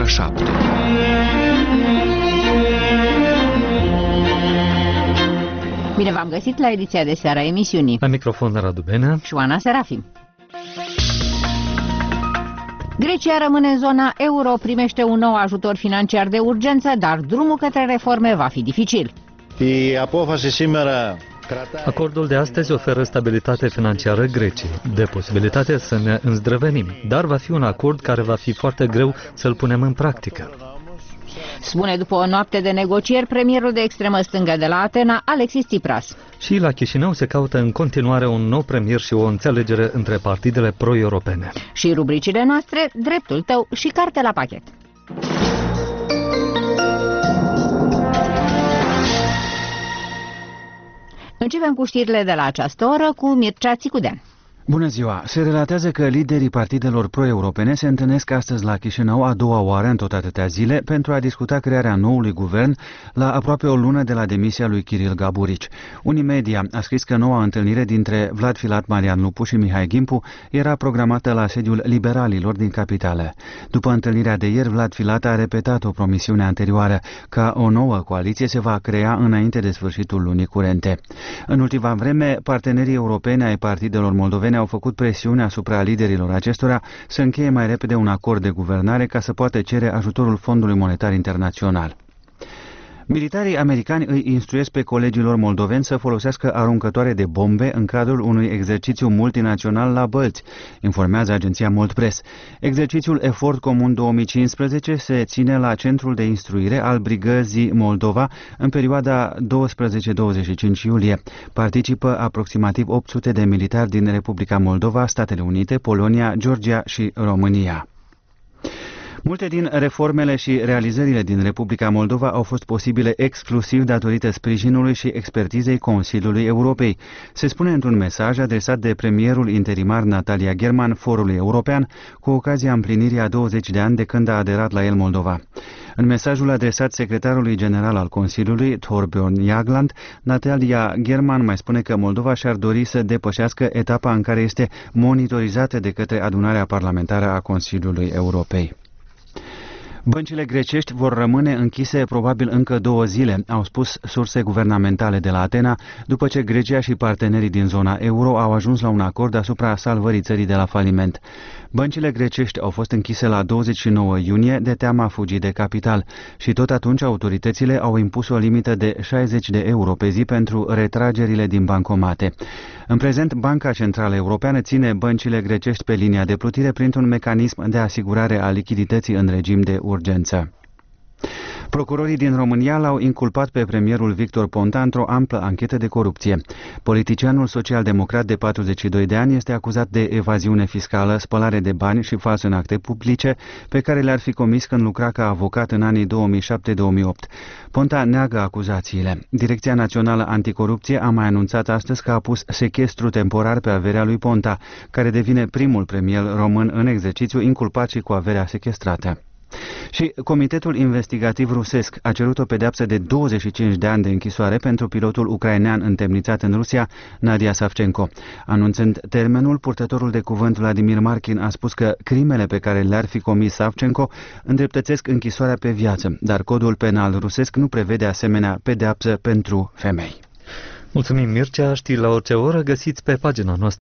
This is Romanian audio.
7. Bine v-am găsit la ediția de seară a emisiunii. La microfon Radu Benea și Oana Serafim. Grecia rămâne în zona euro, primește un nou ajutor financiar de urgență, dar drumul către reforme va fi dificil. Acordul de astăzi oferă stabilitate financiară Greciei, de posibilitate să ne îndrăvenim, dar va fi un acord care va fi foarte greu să-l punem în practică. Spune după o noapte de negocieri premierul de extremă stângă de la Atena, Alexis Tsipras. Și la Chișinău se caută în continuare un nou premier și o înțelegere între partidele pro-europene. Și rubricile noastre, dreptul tău și carte la pachet. Începem cu știrile de la această oră cu Mircea Țicudean. Bună ziua! Se relatează că liderii partidelor pro-europene se întâlnesc astăzi la Chișinău a doua oară în tot atâtea zile pentru a discuta crearea noului guvern la aproape o lună de la demisia lui Kiril Gaburici. Unimedia a scris că noua întâlnire dintre Vlad Filat, Marian Lupu și Mihai Gimpu era programată la sediul liberalilor din capitală. După întâlnirea de ieri, Vlad Filat a repetat o promisiune anterioară, că o nouă coaliție se va crea înainte de sfârșitul lunii curente. În ultima vreme, partenerii europeni ai partidelor moldovene au făcut presiune asupra liderilor acestora să încheie mai repede un acord de guvernare ca să poată cere ajutorul Fondului Monetar Internațional. Militarii americani îi instruiesc pe colegilor moldoveni să folosească aruncătoare de bombe în cadrul unui exercițiu multinațional la Bălți, informează agenția Moldpress. Exercițiul Efort Comun 2015 se ține la centrul de instruire al Brigăzii Moldova în perioada 12-25 iulie. Participă aproximativ 800 de militari din Republica Moldova, Statele Unite, Polonia, Georgia și România. Multe din reformele și realizările din Republica Moldova au fost posibile exclusiv datorită sprijinului și expertizei Consiliului Europei. Se spune într-un mesaj adresat de premierul interimar Natalia German Forului European cu ocazia împlinirii a 20 de ani de când a aderat la el Moldova. În mesajul adresat secretarului general al Consiliului, Thorbjörn Jagland, Natalia German mai spune că Moldova și-ar dori să depășească etapa în care este monitorizată de către adunarea parlamentară a Consiliului Europei. Băncile grecești vor rămâne închise probabil încă 2 zile, au spus surse guvernamentale de la Atena, după ce Grecia și partenerii din zona euro au ajuns la un acord asupra salvării țării de la faliment. Băncile grecești au fost închise la 29 iunie de teama fugii de capital și tot atunci autoritățile au impus o limită de 60 de euro pe zi pentru retragerile din bancomate. În prezent, Banca Centrală Europeană ține băncile grecești pe linia de plutire printr-un mecanism de asigurare a lichidității în regim de urgență. Procurorii din România l-au inculpat pe premierul Victor Ponta într-o amplă anchetă de corupție. Politicianul social-democrat de 42 de ani este acuzat de evaziune fiscală, spălare de bani și fals în acte publice, pe care le-ar fi comis când lucra ca avocat în anii 2007-2008. Ponta neagă acuzațiile. Direcția Națională Anticorupție a mai anunțat astăzi că a pus sechestru temporar pe averea lui Ponta, care devine primul premier român în exercițiu inculpat și cu averea sechestrată. Și Comitetul Investigativ Rusesc a cerut o pedeapsă de 25 de ani de închisoare pentru pilotul ucrainean întemnițat în Rusia, Nadia Savchenko. Anunțând termenul, purtătorul de cuvânt Vladimir Markin a spus că crimele pe care le-ar fi comis Savchenko îndreptățesc închisoarea pe viață, dar codul penal rusesc nu prevede asemenea pedeapsă pentru femei. Mulțumim, Mircea, știri la orice oră găsiți pe pagina noastră